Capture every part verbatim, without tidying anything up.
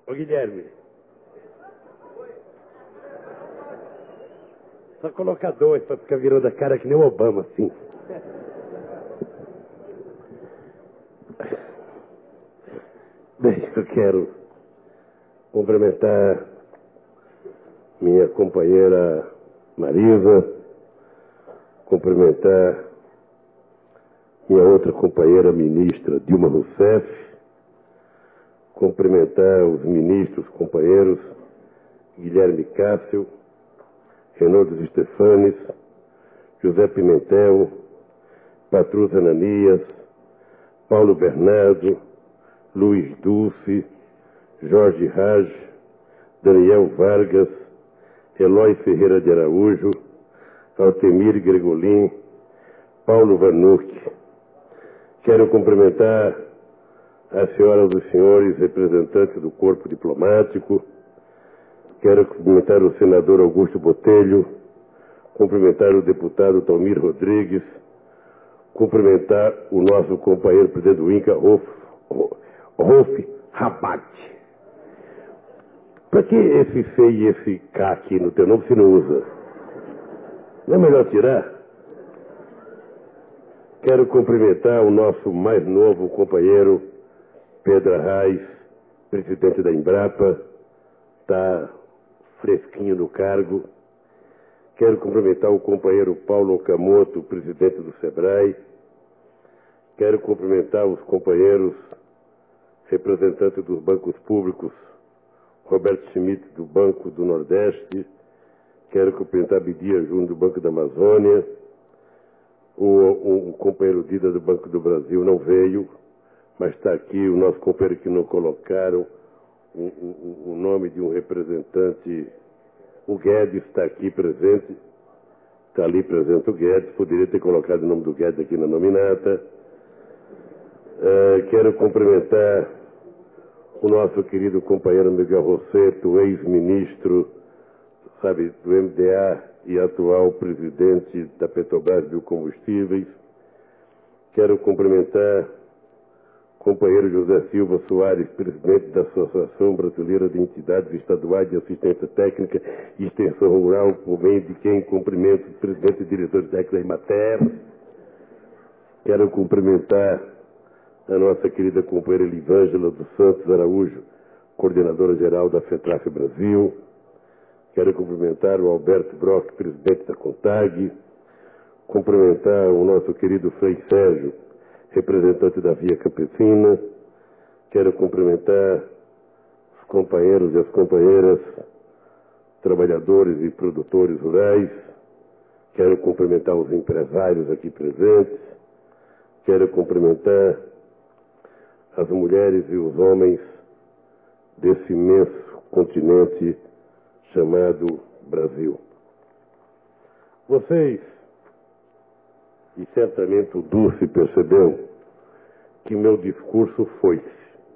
Ô Guilherme, só colocar dois pra ficar virando a cara que nem o Obama, assim. Bem, eu quero cumprimentar minha companheira Marisa, cumprimentar minha outra companheira ministra Dilma Rousseff, cumprimentar os ministros, companheiros Guilherme Cássio, Renaldo Stefanes, José Pimentel, Patrus Ananias, Paulo Bernardo, Luiz Dulce, Jorge Raj, Daniel Vargas, Eloy Ferreira de Araújo, Altemir Gregolin, Paulo Vanuc. Quero cumprimentar as senhoras e os senhores representantes do corpo diplomático. Quero cumprimentar o senador Augusto Botelho, cumprimentar o deputado Talmir Rodrigues, cumprimentar o nosso companheiro presidente do INCA, Rolf, Rolf Rabat. Para que esse C e esse K aqui no teu nome você não usa? Não é melhor tirar? Quero cumprimentar o nosso mais novo companheiro, Pedro Arraes, presidente da Embrapa, está fresquinho no cargo. Quero cumprimentar o companheiro Paulo Okamoto, presidente do SEBRAE. Quero cumprimentar os companheiros representantes dos bancos públicos, Roberto Schmidt, do Banco do Nordeste. Quero cumprimentar Bidia Júnior, do Banco da Amazônia. O, o, o companheiro Dida, do Banco do Brasil, não veio, mas está aqui o nosso companheiro que não colocaram, o, o, o nome de um representante. O Guedes está aqui presente, está ali presente o Guedes, poderia ter colocado o nome do Guedes aqui na nominata. Uh, quero cumprimentar o nosso querido companheiro Miguel Rosseto, ex-ministro, sabe, do M D A e atual presidente da Petrobras Biocombustíveis. Quero cumprimentar o companheiro José Silva Soares, presidente da Associação Brasileira de Entidades Estaduais de Assistência Técnica e Extensão Rural, por meio de quem cumprimento o presidente e diretor técnico da Emater. Quero cumprimentar a nossa querida companheira Elivângela dos Santos Araújo, coordenadora geral da FETRAF Brasil. Quero cumprimentar o Alberto Brock, presidente da CONTAG. Cumprimentar o nosso querido Frei Sérgio, representante da Via Campesina. Quero cumprimentar os companheiros e as companheiras, trabalhadores e produtores rurais. Quero cumprimentar os empresários aqui presentes. Quero cumprimentar as mulheres e os homens desse imenso continente chamado Brasil. Vocês, e certamente o Dulce percebeu, que meu discurso foi-se,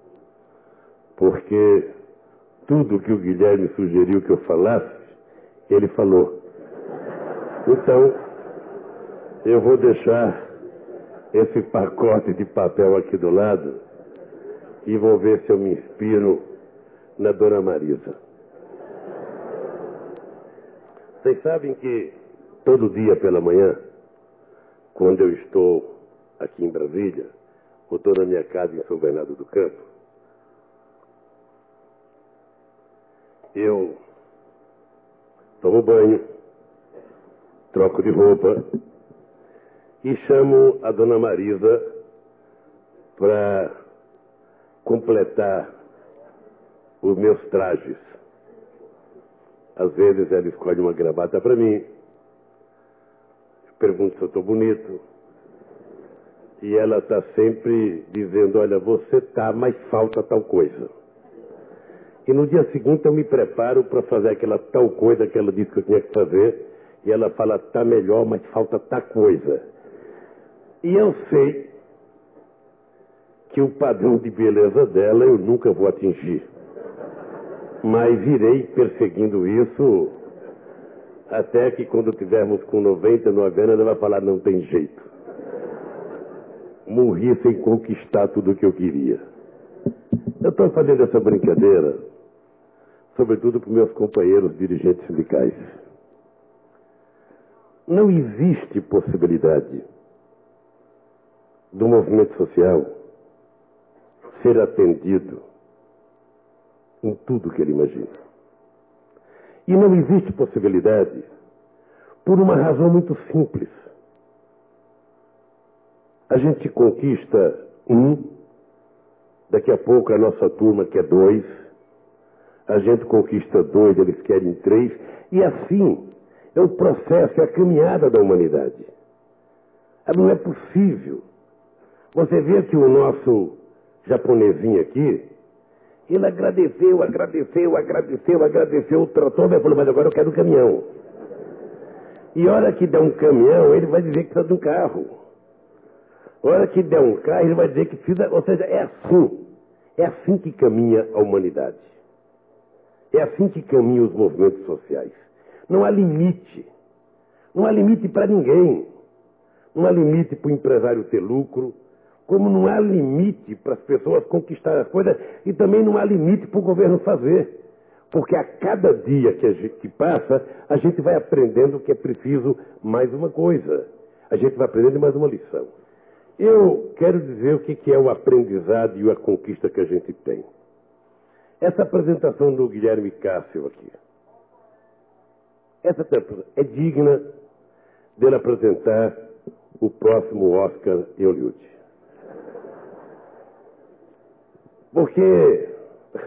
porque tudo que o Guilherme sugeriu que eu falasse, ele falou. Então, eu vou deixar esse pacote de papel aqui do lado e vou ver se eu me inspiro na Dona Marisa. Vocês sabem que todo dia pela manhã, quando eu estou aqui em Brasília, ou estou na minha casa em São Bernardo do Campo, eu tomo banho, troco de roupa e chamo a Dona Marisa para completar os meus trajes. Às vezes ela escolhe uma gravata para mim, eu pergunto se eu estou bonito, e ela está sempre dizendo, olha, você tá, mas falta tal coisa. E no dia seguinte eu me preparo para fazer aquela tal coisa que ela disse que eu tinha que fazer, e ela fala, tá melhor, mas falta tal coisa. E eu sei que o padrão de beleza dela eu nunca vou atingir. Mas irei perseguindo isso até que quando tivermos com noventa e nove anos ela vai falar, não tem jeito. Morri sem conquistar tudo o que eu queria. Eu estou fazendo essa brincadeira sobretudo para meus companheiros dirigentes sindicais. Não existe possibilidade do movimento social ser atendido em tudo que ele imagina. E não existe possibilidade por uma razão muito simples. A gente conquista um, daqui a pouco a nossa turma quer dois, a gente conquista dois, eles querem três, e assim é o processo, é a caminhada da humanidade. Não é possível. Você vê que o nosso japonesinho aqui, ele agradeceu, agradeceu, agradeceu, agradeceu, tratou, mas falou, mas agora eu quero um caminhão. E a hora que der um caminhão, ele vai dizer que precisa de um carro. A hora que der um carro, ele vai dizer que precisa... Ou seja, é assim. É assim que caminha a humanidade. É assim que caminham os movimentos sociais. Não há limite. Não há limite para ninguém. Não há limite para o empresário ter lucro. Como não há limite para as pessoas conquistarem as coisas. E também não há limite para o governo fazer. Porque a cada dia que, a gente, que passa, a gente vai aprendendo que é preciso mais uma coisa. A gente vai aprendendo mais uma lição. Eu quero dizer o que é o aprendizado e a conquista que a gente tem. Essa apresentação do Guilherme Cássio aqui, essa é digna dele apresentar o próximo Oscar em Hollywood. Porque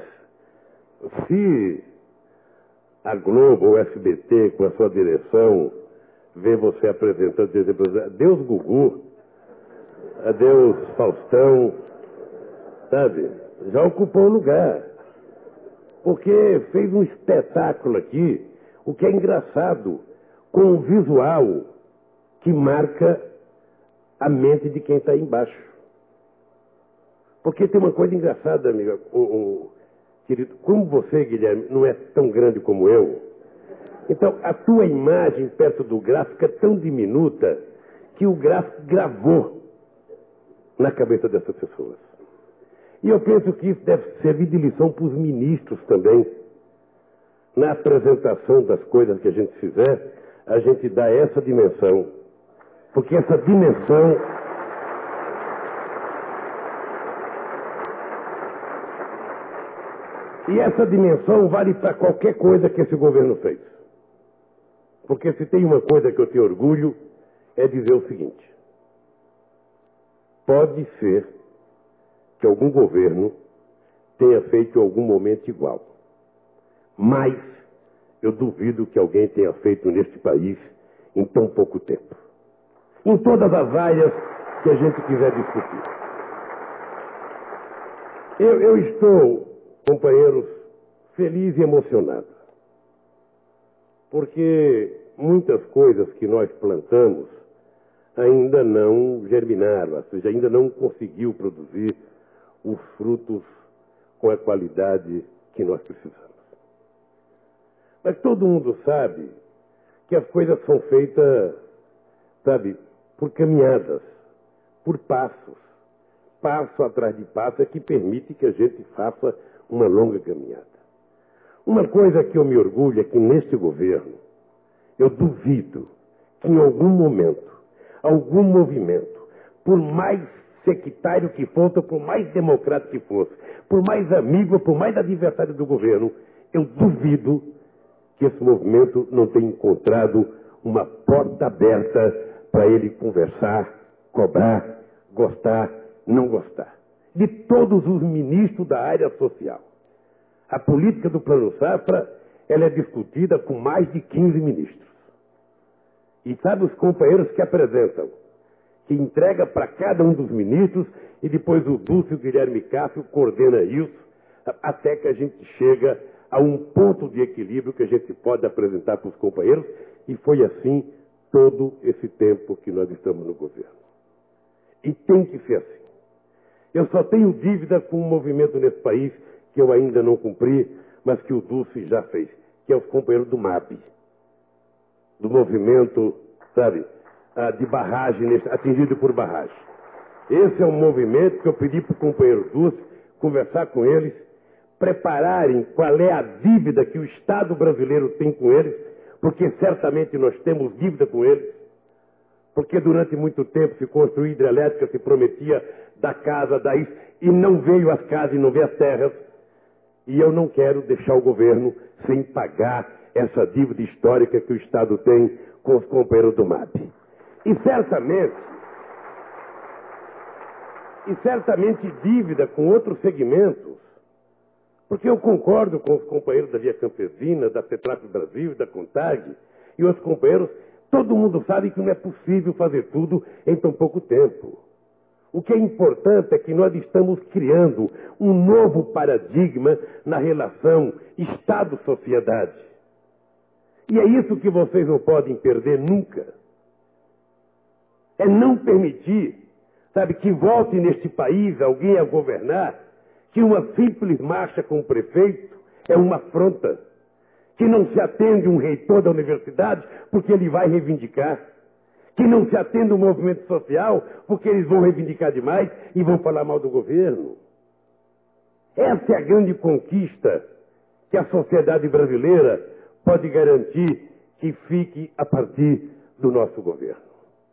se a Globo ou o S B T, com a sua direção, vê você apresentando, Deus Gugu, adeus Faustão, sabe? Já ocupou o lugar. Porque fez um espetáculo aqui, o que é engraçado, com um visual que marca a mente de quem está aí embaixo. Porque tem uma coisa engraçada, amiga, o, o, querido, como você, Guilherme, não é tão grande como eu, então a tua imagem perto do gráfico é tão diminuta que o gráfico gravou na cabeça dessas pessoas. E eu penso que isso deve servir de lição para os ministros também. Na apresentação das coisas que a gente fizer, a gente dá essa dimensão. Porque essa dimensão... E essa dimensão vale para qualquer coisa que esse governo fez. Porque se tem uma coisa que eu tenho orgulho, é dizer o seguinte. Pode ser que algum governo tenha feito em algum momento igual. Mas eu duvido que alguém tenha feito neste país em tão pouco tempo. Em todas as áreas que a gente quiser discutir. Eu, eu estou, companheiros, feliz e emocionado. Porque muitas coisas que nós plantamos ainda não germinaram, ou seja, ainda não conseguiu produzir os frutos com a qualidade que nós precisamos. Mas todo mundo sabe que as coisas são feitas, sabe, por caminhadas, por passos. Passo atrás de passo é que permite que a gente faça uma longa caminhada. Uma coisa que eu me orgulho é que neste governo, eu duvido que em algum momento, algum movimento, por mais sectário que fosse, ou por mais democrático que fosse, por mais amigo, ou por mais adversário do governo, eu duvido que esse movimento não tenha encontrado uma porta aberta para ele conversar, cobrar, gostar, não gostar. De todos os ministros da área social. A política do Plano Safra, ela é discutida com mais de quinze ministros. E sabe os companheiros que apresentam? Que entrega para cada um dos ministros e depois o Dulce e o Guilherme Cássio coordena isso até que a gente chega a um ponto de equilíbrio que a gente pode apresentar para os companheiros e foi assim todo esse tempo que nós estamos no governo. E tem que ser assim. Eu só tenho dívida com um movimento nesse país que eu ainda não cumpri, mas que o Dulce já fez, que é os companheiros do M A B, do movimento, sabe, de barragem, atingido por barragem. Esse é um movimento que eu pedi para o companheiro Dulce conversar com eles prepararem qual é a dívida que o Estado brasileiro tem com eles, porque certamente nós temos dívida com eles, porque durante muito tempo se construiu hidrelétrica, se prometia da casa, da isso, e não veio as casas e não veio as terras. E eu não quero deixar o governo sem pagar essa dívida histórica que o Estado tem com os companheiros do M A P. E certamente, e certamente dívida com outros segmentos, porque eu concordo com os companheiros da Via Campesina, da FETRAP Brasil, da CONTAG e outros companheiros, todo mundo sabe que não é possível fazer tudo em tão pouco tempo. O que é importante é que nós estamos criando um novo paradigma na relação Estado-sociedade. E é isso que vocês não podem perder nunca. É não permitir, sabe, que volte neste país alguém a governar, que uma simples marcha com o prefeito é uma afronta, que não se atende um reitor da universidade porque ele vai reivindicar, que não se atende um movimento social porque eles vão reivindicar demais e vão falar mal do governo. Essa é a grande conquista que a sociedade brasileira pode garantir que fique a partir do nosso governo.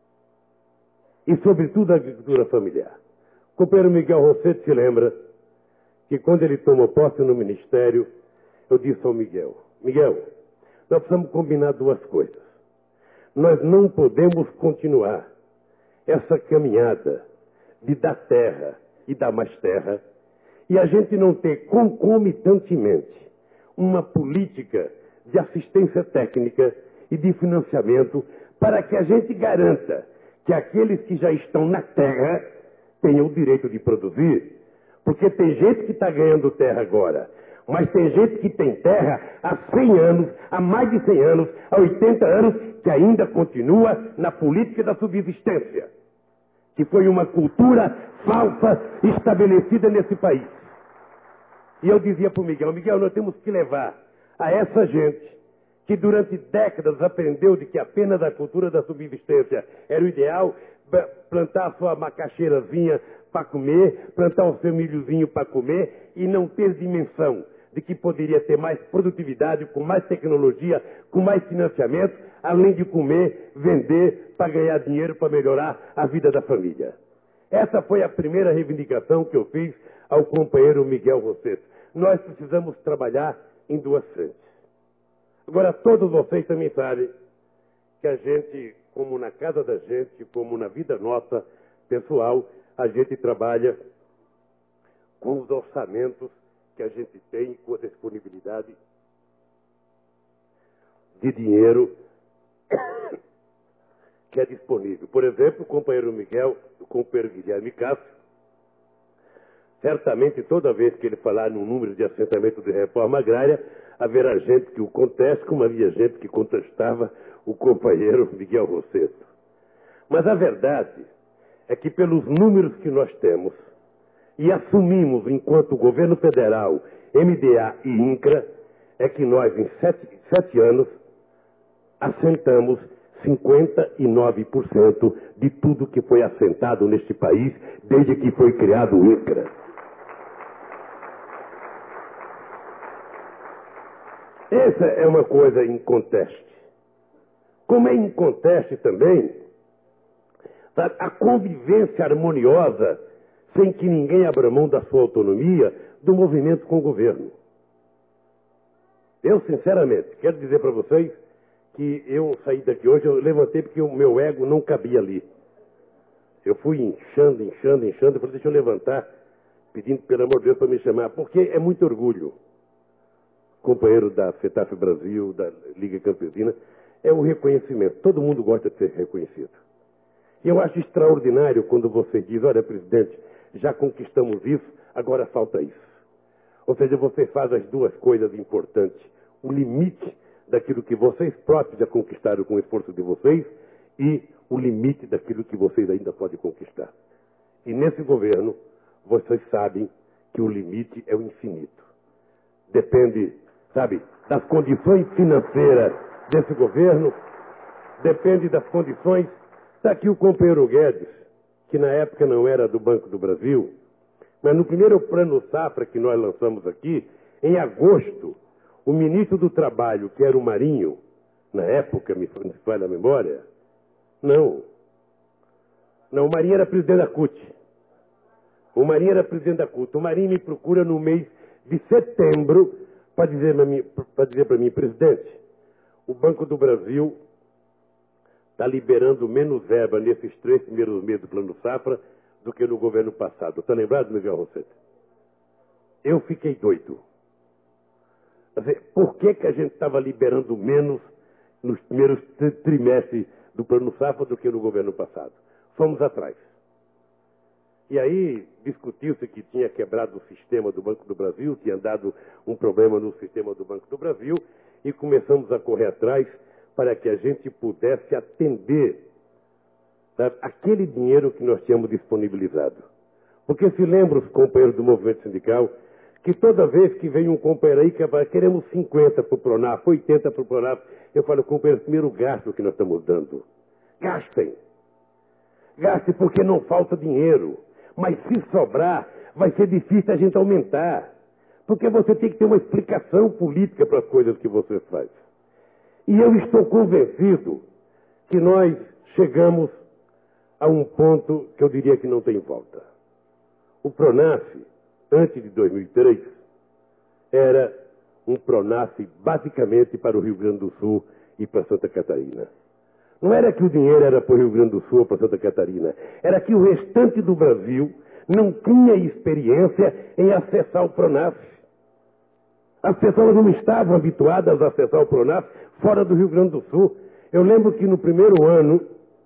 E, sobretudo, a agricultura familiar. O companheiro Miguel Rosseto se lembra que, quando ele tomou posse no ministério, eu disse ao Miguel, Miguel, nós precisamos combinar duas coisas. Nós não podemos continuar essa caminhada de dar terra e dar mais terra e a gente não ter concomitantemente uma política de assistência técnica e de financiamento para que a gente garanta que aqueles que já estão na terra tenham o direito de produzir. Porque tem gente que está ganhando terra agora, mas tem gente que tem terra há cem anos, há mais de cem anos, há oitenta anos, que ainda continua na política da subsistência, que foi uma cultura falsa estabelecida nesse país. E eu dizia para o Miguel, Miguel, nós temos que levar a essa gente que durante décadas aprendeu de que apenas a cultura da subsistência era o ideal, plantar a sua macaxeirazinha para comer, plantar o seu milhozinho para comer e não ter dimensão de que poderia ter mais produtividade, com mais tecnologia, com mais financiamento, além de comer, vender, para ganhar dinheiro, para melhorar a vida da família. Essa foi a primeira reivindicação que eu fiz ao companheiro Miguel Rosseto. Nós precisamos trabalhar em duas frentes. Agora, todos vocês também sabem que a gente, como na casa da gente, como na vida nossa pessoal, a gente trabalha com os orçamentos que a gente tem, com a disponibilidade de dinheiro que é disponível. Por exemplo, o companheiro Miguel, o companheiro Guilherme Castro, certamente toda vez que ele falar no número de assentamento de reforma agrária, haverá gente que o conteste, como havia gente que contestava o companheiro Miguel Rosseto. Mas a verdade é que pelos números que nós temos, e assumimos enquanto governo federal, M D A e INCRA, é que nós em sete, sete anos assentamos cinquenta e nove por cento de tudo que foi assentado neste país desde que foi criado o INCRA. Essa é uma coisa inconteste. Como é inconteste também a convivência harmoniosa, sem que ninguém abra mão da sua autonomia, do movimento com o governo. Eu, sinceramente, quero dizer para vocês que eu saí daqui hoje, eu levantei porque o meu ego não cabia ali. Eu fui inchando, inchando, inchando, eu falei, deixa eu levantar, pedindo, pelo amor de Deus, para me chamar, porque é muito orgulho. Companheiro da FETAF Brasil, da Liga Campesina, é o reconhecimento. Todo mundo gosta de ser reconhecido. E eu acho extraordinário quando você diz, olha, presidente, já conquistamos isso, agora falta isso. Ou seja, você faz as duas coisas importantes. O limite daquilo que vocês próprios já conquistaram com o esforço de vocês e o limite daquilo que vocês ainda podem conquistar. E nesse governo, vocês sabem que o limite é o infinito. Depende, sabe, das condições financeiras desse governo, depende das condições. Está aqui o companheiro Guedes, que na época não era do Banco do Brasil, mas no primeiro plano safra que nós lançamos aqui, Em agosto, o ministro do Trabalho, que era o Marinho, na época, me falha a memória, não. Não, o Marinho era presidente da C U T. O Marinho era presidente da C U T. O Marinho me procura no mês de setembro para dizer para mim, para dizer para mim, presidente, o Banco do Brasil está liberando menos verba nesses três primeiros meses do Plano Safra do que no governo passado. Está lembrado, Miguel Rossetti? Eu fiquei doido. Por que, que a gente estava liberando menos nos primeiros trimestres do Plano Safra do que no governo passado? Fomos atrás. E aí discutiu-se que tinha quebrado o sistema do Banco do Brasil, tinha dado um problema no sistema do Banco do Brasil, e começamos a correr atrás para que a gente pudesse atender, sabe, aquele dinheiro que nós tínhamos disponibilizado. Porque se lembra os companheiros do movimento sindical que toda vez que vem um companheiro aí que fala, queremos cinquenta para o Pronaf, oitenta para o Pronaf, eu falo, companheiro, primeiro gasto que nós estamos dando. Gastem. Gastem porque não falta dinheiro. Mas se sobrar, vai ser difícil a gente aumentar. Porque você tem que ter uma explicação política para as coisas que você faz. E eu estou convencido que nós chegamos a um ponto que eu diria que não tem volta. O Pronaf, antes de dois mil e três, era um Pronaf basicamente para o Rio Grande do Sul e para Santa Catarina. Não era que o dinheiro era para o Rio Grande do Sul ou para Santa Catarina. Era que o restante do Brasil não tinha experiência em acessar o Pronaf. As pessoas não estavam habituadas a acessar o Pronaf fora do Rio Grande do Sul. Eu lembro que no primeiro ano,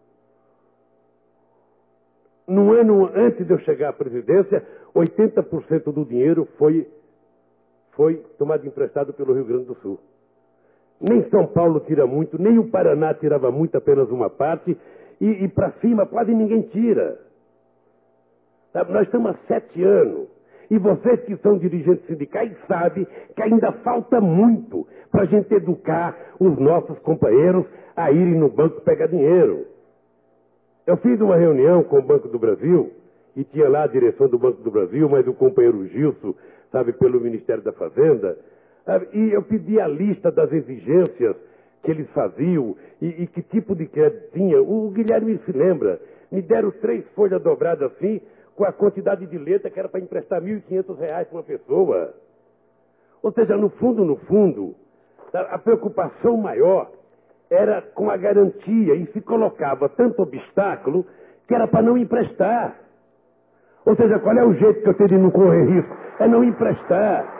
no ano antes de eu chegar à presidência, oitenta por cento do dinheiro foi, foi tomado emprestado pelo Rio Grande do Sul. Nem São Paulo tira muito, nem o Paraná tirava muito, apenas uma parte, e, e para cima quase ninguém tira. Sabe, nós estamos há sete anos, e vocês que são dirigentes sindicais sabem que ainda falta muito para a gente educar os nossos companheiros a irem no banco pegar dinheiro. Eu fiz uma reunião com o Banco do Brasil, e tinha lá a direção do Banco do Brasil, mas o companheiro Gilson, sabe, pelo Ministério da Fazenda. E eu pedi a lista das exigências que eles faziam e, e que tipo de crédito tinha. O Guilherme se lembra. Me deram três folhas dobradas assim, com a quantidade de letra que era para emprestar mil e quinhentos reais para uma pessoa. Ou seja, no fundo, no fundo, a preocupação maior era com a garantia e se colocava tanto obstáculo que era para não emprestar. Ou seja, qual é o jeito que eu tenho de não correr risco? É não emprestar.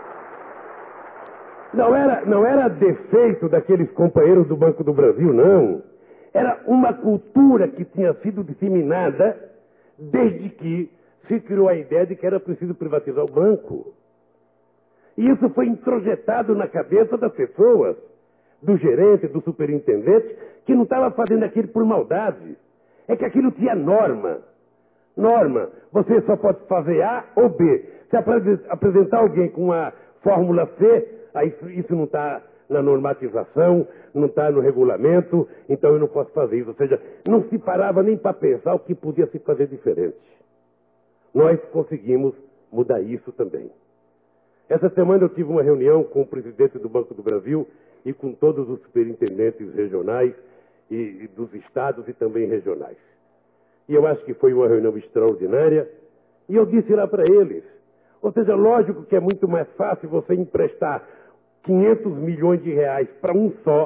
Não era, não era defeito daqueles companheiros do Banco do Brasil, não. Era uma cultura que tinha sido disseminada desde que se criou a ideia de que era preciso privatizar o banco. E isso foi introjetado na cabeça das pessoas, do gerente, do superintendente, que não estava fazendo aquilo por maldade. É que aquilo tinha norma. Norma, você só pode fazer A ou B. Se apresentar alguém com a fórmula C, aí isso não está na normatização, não está no regulamento, então eu não posso fazer isso. Ou seja, não se parava nem para pensar o que podia se fazer diferente. Nós conseguimos mudar isso também. Essa semana eu tive uma reunião com o presidente do Banco do Brasil e com todos os superintendentes regionais e, e dos estados e também regionais. E eu acho que foi uma reunião extraordinária. E eu disse lá para eles, ou seja, lógico que é muito mais fácil você emprestar quinhentos milhões de reais para um só,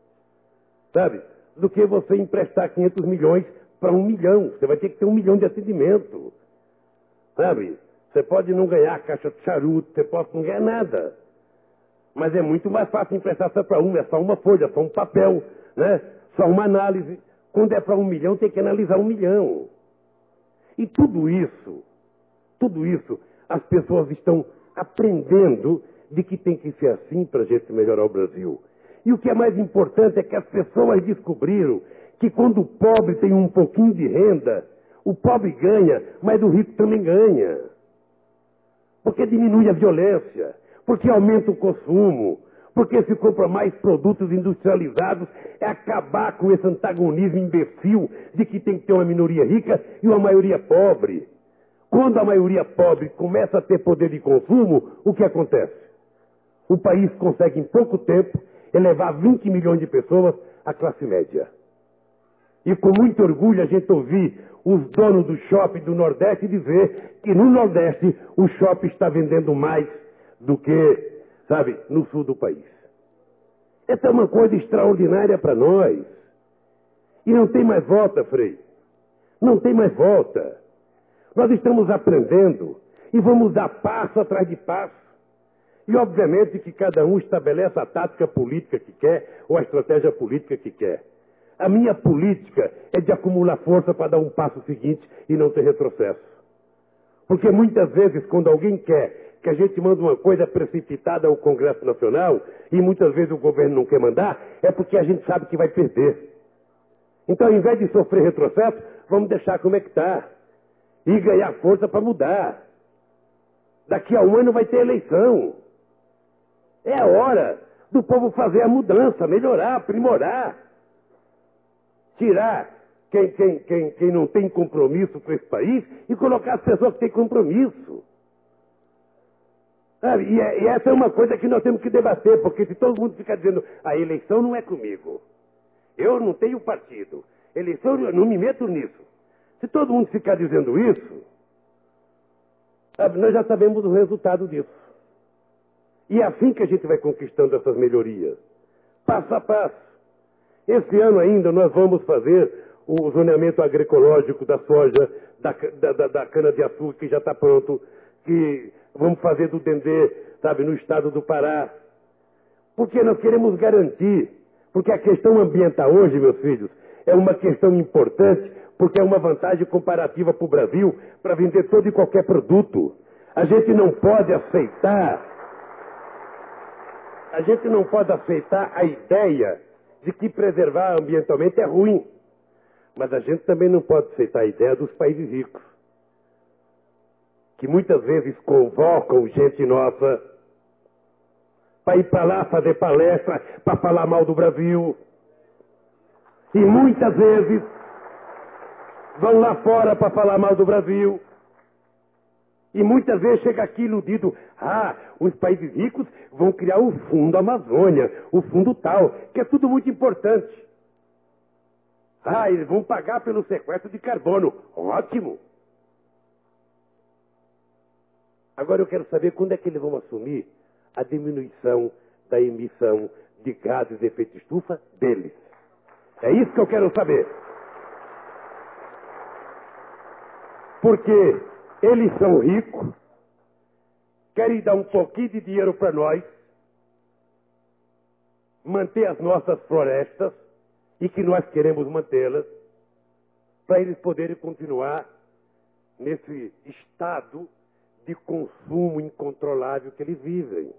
sabe, do que você emprestar quinhentos milhões para um milhão. Você vai ter que ter um milhão de atendimento, sabe? Você pode não ganhar caixa de charuto, você pode não ganhar nada. Mas é muito mais fácil emprestar só para um, é só uma folha, só um papel, né? Só uma análise. Quando é para um milhão, tem que analisar um milhão. E tudo isso, tudo isso, as pessoas estão aprendendo de que tem que ser assim para a gente melhorar o Brasil. E o que é mais importante é que as pessoas descobriram que quando o pobre tem um pouquinho de renda, o pobre ganha, mas o rico também ganha. Porque diminui a violência, porque aumenta o consumo, porque se compra mais produtos industrializados, é acabar com esse antagonismo imbecil de que tem que ter uma minoria rica e uma maioria pobre. Quando a maioria pobre começa a ter poder de consumo, o que acontece? o país consegue em pouco tempo elevar vinte milhões de pessoas à classe média. E com muito orgulho a gente ouvir os donos do shopping do Nordeste dizer que no Nordeste o shopping está vendendo mais do que, sabe, no sul do país. Essa é uma coisa extraordinária para nós. E não tem mais volta, Frei. Não tem mais volta. Nós estamos aprendendo e vamos dar passo atrás de passo. E obviamente que cada um estabelece a tática política que quer ou a estratégia política que quer. A minha política é de acumular força para dar um passo seguinte e não ter retrocesso. Porque muitas vezes, quando alguém quer que a gente mande uma coisa precipitada ao Congresso Nacional, e muitas vezes o governo não quer mandar, é porque a gente sabe que vai perder. Então, ao invés de sofrer retrocesso, vamos deixar como é que está. E ganhar força para mudar. Daqui a um ano vai ter eleição. É a hora do povo fazer a mudança, melhorar, aprimorar. Tirar quem, quem, quem, quem não tem compromisso com esse país e colocar as pessoas que têm compromisso. Sabe? E, é, e essa é uma coisa que nós temos que debater, porque se todo mundo ficar dizendo a eleição não é comigo, eu não tenho partido, eleição eu não me meto nisso. Se todo mundo ficar dizendo isso, sabe, nós já sabemos o resultado disso. E é assim que a gente vai conquistando essas melhorias, passo a passo. Esse ano ainda nós vamos fazer o zoneamento agroecológico da soja, da, da, da, da cana-de-açúcar, que já está pronto, que vamos fazer do Dendê, sabe, no estado do Pará. Porque nós queremos garantir, porque a questão ambiental hoje, meus filhos, é uma questão importante, porque é uma vantagem comparativa para o Brasil, para vender todo e qualquer produto. A gente não pode aceitar, a gente não pode aceitar a ideia de que preservar ambientalmente é ruim. Mas a gente também não pode aceitar a ideia dos países ricos, que muitas vezes convocam gente nossa para ir para lá fazer palestra, para falar mal do Brasil. E muitas vezes vão lá fora para falar mal do Brasil. E muitas vezes chega aqui iludido, ah, os países ricos vão criar o Fundo Amazônia, o fundo tal, que é tudo muito importante. Ah, eles vão pagar pelo sequestro de carbono. Ótimo! Agora eu quero saber quando é que eles vão assumir a diminuição da emissão de gases de efeito estufa deles. É isso que eu quero saber. Porque eles são ricos, querem dar um pouquinho de dinheiro para nós, manter as nossas florestas, e que nós queremos mantê-las, para eles poderem continuar nesse estado de consumo incontrolável que eles vivem.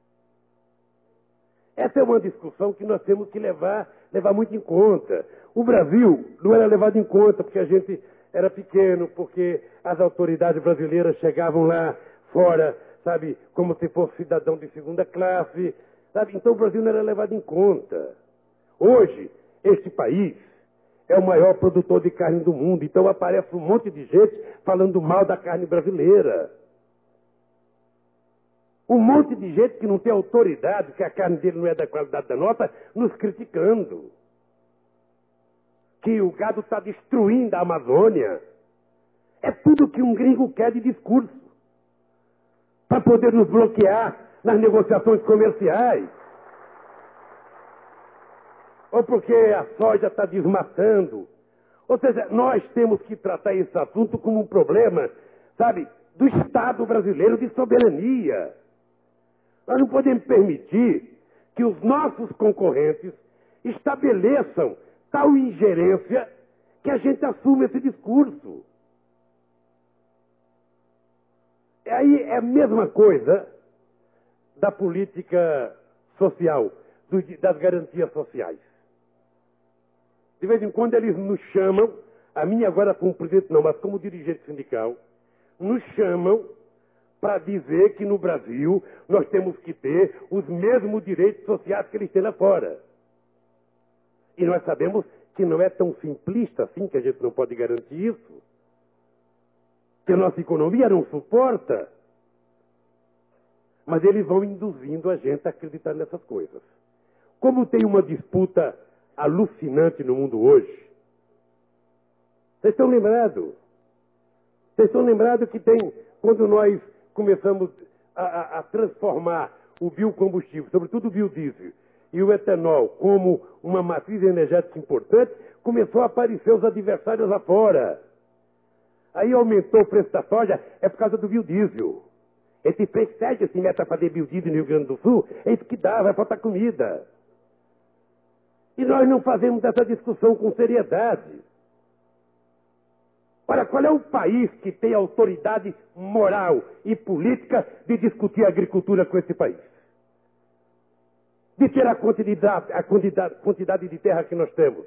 Essa é uma discussão que nós temos que levar, levar muito em conta. O Brasil não era levado em conta porque a gente era pequeno, porque as autoridades brasileiras chegavam lá fora, sabe, como se fosse cidadão de segunda classe, sabe? Então o Brasil não era levado em conta. Hoje, este país é o maior produtor de carne do mundo, então aparece um monte de gente falando mal da carne brasileira. Um monte de gente que não tem autoridade, que a carne dele não é da qualidade da nossa, nos criticando. Que o gado está destruindo a Amazônia. É tudo que um gringo quer de discurso. Para poder nos bloquear nas negociações comerciais. Ou porque a soja está desmatando. Ou seja, nós temos que tratar esse assunto como um problema, sabe, do Estado brasileiro de soberania. Nós não podemos permitir que os nossos concorrentes estabeleçam tal ingerência que a gente assume esse discurso. Aí é a mesma coisa da política social, do, das garantias sociais. De vez em quando eles nos chamam, a mim agora como presidente não, mas como dirigente sindical, nos chamam para dizer que no Brasil nós temos que ter os mesmos direitos sociais que eles têm lá fora. E nós sabemos que não é tão simplista assim, que a gente não pode garantir isso. Que a nossa economia não suporta. Mas eles vão induzindo a gente a acreditar nessas coisas. Como tem uma disputa alucinante no mundo hoje, vocês estão lembrados? Vocês estão lembrados que tem, quando nós começamos a, a, a transformar o biocombustível, sobretudo o biodiesel, e o etanol como uma matriz energética importante, começou a aparecer os adversários lá fora. Aí aumentou o preço da soja, é por causa do biodiesel. Esse preço sério, se meta a fazer biodiesel no Rio Grande do Sul, é isso que dá, vai faltar comida. E nós não fazemos essa discussão com seriedade. Ora, qual é o país que tem autoridade moral e política de discutir agricultura com esse país? De ter a quantidade, a quantidade, quantidade de terra que nós temos?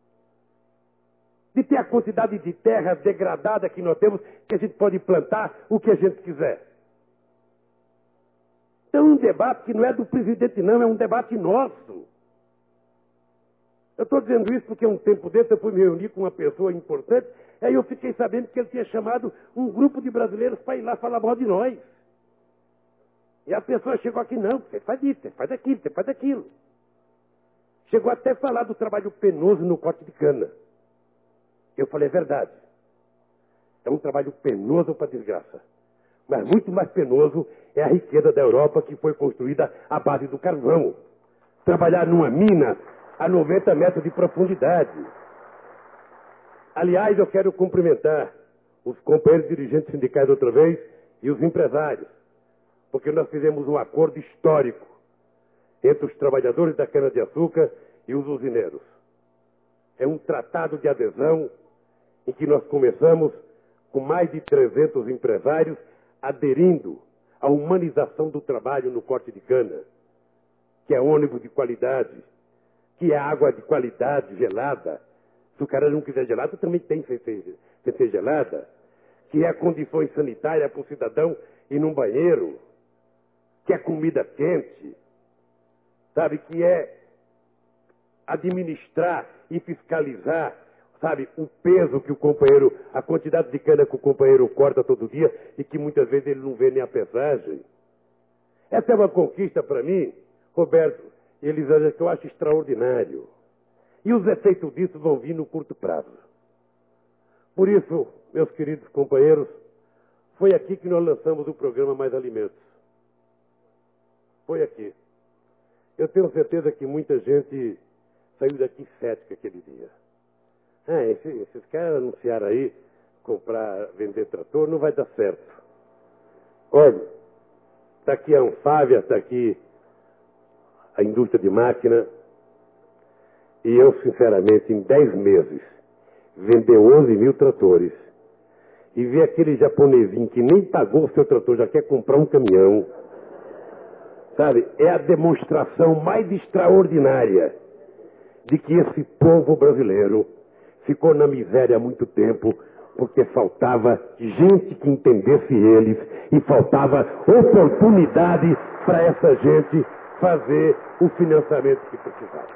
De ter a quantidade de terra degradada que nós temos, que a gente pode plantar o que a gente quiser? Então, um debate que não é do presidente, não, é um debate nosso. Eu estou dizendo isso porque um tempo desse eu fui me reunir com uma pessoa importante, aí eu fiquei sabendo que ele tinha chamado um grupo de brasileiros para ir lá falar mal de nós. E a pessoa chegou aqui, não, você faz isso, você faz aquilo, você faz aquilo. Chegou até a falar do trabalho penoso no corte de cana. Eu falei, é verdade. É um trabalho penoso para desgraça. Mas muito mais penoso é a riqueza da Europa que foi construída à base do carvão. Trabalhar numa mina a noventa metros de profundidade. Aliás, eu quero cumprimentar os companheiros dirigentes sindicais outra vez e os empresários, porque nós fizemos um acordo histórico entre os trabalhadores da cana-de-açúcar e os usineiros. É um tratado de adesão em que nós começamos com mais de trezentos empresários aderindo à humanização do trabalho no corte de cana, que é ônibus de qualidade, que é água de qualidade gelada. Se o cara não quiser gelada, também tem sem ser, sem ser gelada. Que é condições sanitárias para o cidadão ir num banheiro, que é comida quente, sabe, que é administrar e fiscalizar, sabe, o peso que o companheiro, a quantidade de cana que o companheiro corta todo dia e que muitas vezes ele não vê nem a pesagem. Essa é uma conquista para mim, Roberto e Elisângela, que eu acho extraordinário. E os efeitos disso vão vir no curto prazo. Por isso, meus queridos companheiros, foi aqui que nós lançamos o programa Mais Alimentos. Foi aqui. Eu tenho certeza que muita gente saiu daqui cética aquele dia. Ah, esses, esses caras anunciaram aí, comprar, vender trator, não vai dar certo. Olha, está aqui a Anfávia, está aqui a indústria de máquina, e eu, sinceramente, em dez meses, vender onze mil tratores, e ver aquele japonesinho que nem pagou o seu trator, já quer comprar um caminhão, sabe, é a demonstração mais extraordinária de que esse povo brasileiro ficou na miséria há muito tempo, porque faltava gente que entendesse eles e faltava oportunidade para essa gente fazer o financiamento que precisava.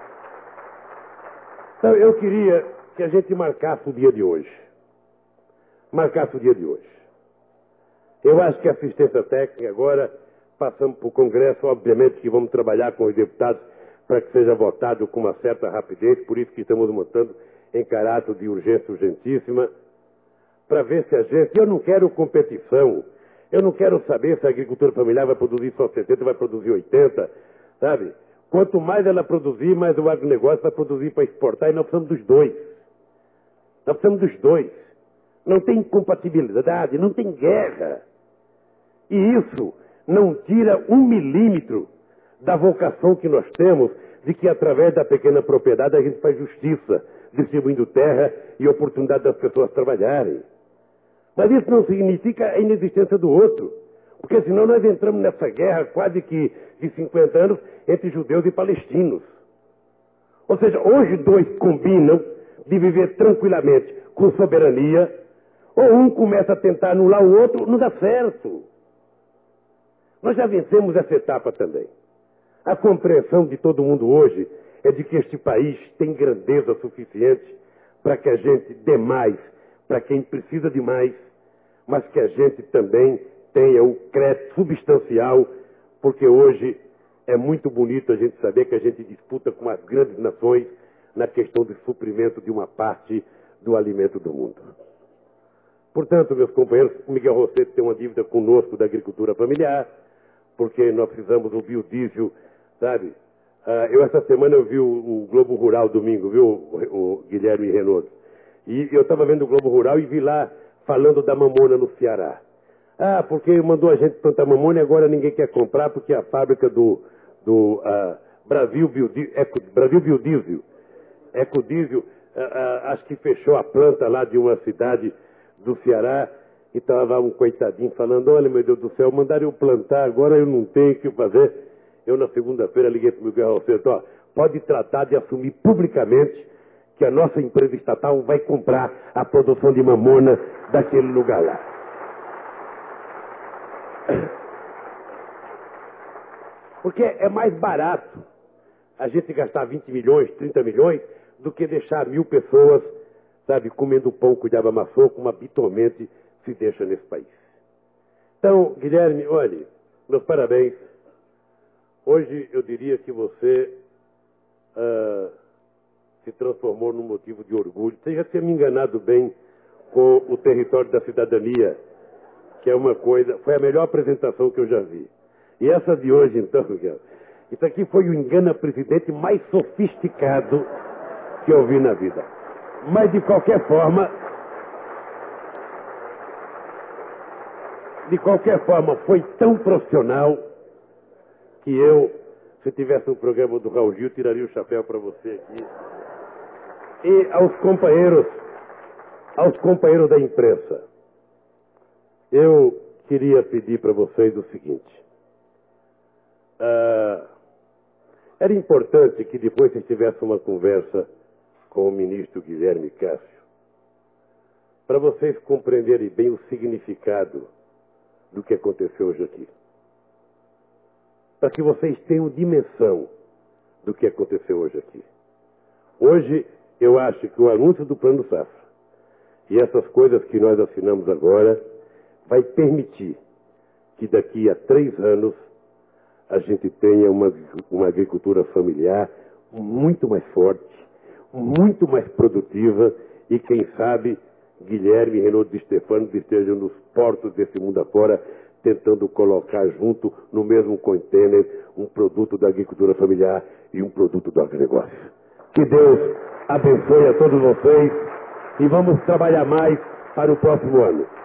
Então, eu queria que a gente marcasse o dia de hoje. Marcasse o dia de hoje. Eu acho que a assistência técnica agora, passamos para o Congresso, obviamente que vamos trabalhar com os deputados para que seja votado com uma certa rapidez, por isso que estamos montando em caráter de urgência urgentíssima, para ver se a gente... Eu não quero competição, eu não quero saber se a agricultura familiar vai produzir só setenta, vai produzir oitenta, sabe? Quanto mais ela produzir, mais o agronegócio vai produzir para exportar, e nós precisamos dos dois. Nós precisamos dos dois. Não tem incompatibilidade, não tem guerra. E isso não tira um milímetro da vocação que nós temos de que, através da pequena propriedade, a gente faz justiça, distribuindo terra e oportunidade das pessoas trabalharem. Mas isso não significa a inexistência do outro, porque senão nós entramos nessa guerra quase que de cinquenta anos entre judeus e palestinos. Ou seja, hoje dois combinam de viver tranquilamente com soberania, ou um começa a tentar anular o outro, não dá certo. Nós já vencemos essa etapa também. A compreensão de todo mundo hoje é de que este país tem grandeza suficiente para que a gente dê mais para quem precisa de mais, mas que a gente também tenha o crédito substancial, porque hoje é muito bonito a gente saber que a gente disputa com as grandes nações na questão de suprimento de uma parte do alimento do mundo. Portanto, meus companheiros, o Miguel Rosseto tem uma dívida conosco da agricultura familiar, porque nós precisamos do biodiesel, sabe? Ah, eu essa semana eu vi o, o Globo Rural domingo, viu, o, o Guilherme Renaud? E eu estava vendo o Globo Rural e vi lá falando da mamona no Ceará. Ah, porque mandou a gente plantar mamona e agora ninguém quer comprar porque a fábrica do, do ah, Brasil Biodiesel, Eco, Brasil Biodiesel, Ecodiesel, ah, ah, acho que fechou a planta lá de uma cidade do Ceará, e estava um coitadinho falando, olha, meu Deus do céu, mandaram eu plantar, agora eu não tenho o que fazer. Eu, na segunda-feira, liguei para o Miguel Rosseto, ó, pode tratar de assumir publicamente que a nossa empresa estatal vai comprar a produção de mamona daquele lugar lá. Porque é mais barato a gente gastar vinte milhões, trinta milhões, do que deixar mil pessoas, sabe, comendo pão que o diabo amassou, como habitualmente se deixa nesse país. Então, Guilherme, olhe, meus parabéns. Hoje eu diria que você ah, se transformou num motivo de orgulho. Você já tinha me enganado bem com o território da cidadania, que é uma coisa, foi a melhor apresentação que eu já vi. E essa de hoje, então, Miguel, isso aqui foi o engana-presidente mais sofisticado que eu vi na vida. Mas, de qualquer forma, de qualquer forma, foi tão profissional que eu, se tivesse um programa do Raul Gil, tiraria o chapéu para você aqui. E aos companheiros, aos companheiros da imprensa, eu queria pedir para vocês o seguinte. Ah, era importante que depois vocês tivessem uma conversa com o ministro Guilherme Cássio, para vocês compreenderem bem o significado do que aconteceu hoje aqui. Para que vocês tenham dimensão do que aconteceu hoje aqui. Hoje, eu acho que o anúncio do Plano Safra e essas coisas que nós assinamos agora vai permitir que daqui a três anos a gente tenha uma, uma agricultura familiar muito mais forte, muito mais produtiva e, quem sabe, Guilherme e Renaud de Stefano estejam nos portos desse mundo afora tentando colocar junto no mesmo container um produto da agricultura familiar e um produto do agronegócio. Que Deus abençoe a todos vocês e vamos trabalhar mais para o próximo ano.